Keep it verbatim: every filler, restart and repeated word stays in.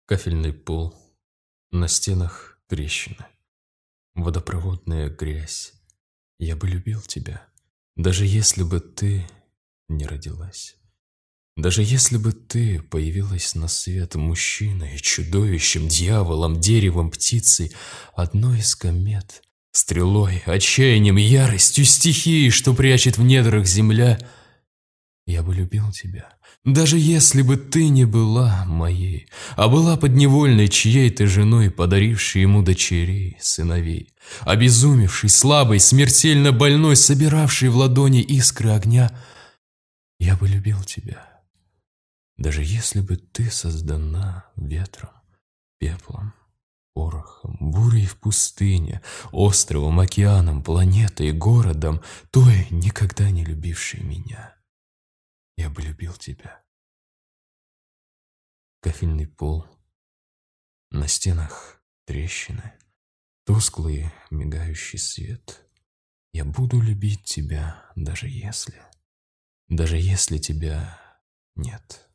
Кафельный пол, на стенах трещины, водопроводная грязь. Я бы любил тебя, даже если бы ты не родилась. Даже если бы ты появилась на свет мужчиной, чудовищем, дьяволом, деревом, птицей, одной из комет, стрелой, отчаянием, яростью, стихией, что прячет в недрах земля, я бы любил тебя, даже если бы ты не была моей, а была подневольной чьей-то женой, подарившей ему дочерей, сыновей, обезумевшей, слабой, смертельно больной, собиравшей в ладони искры огня, я бы любил тебя. Даже если бы ты создана ветром, пеплом, порохом, бурей в пустыне, островом, океаном, планетой, городом, той, никогда не любившей меня, я бы любил тебя. Кафельный пол, на стенах трещины, тусклый мигающий свет. Я буду любить тебя, даже если, даже если тебя нет.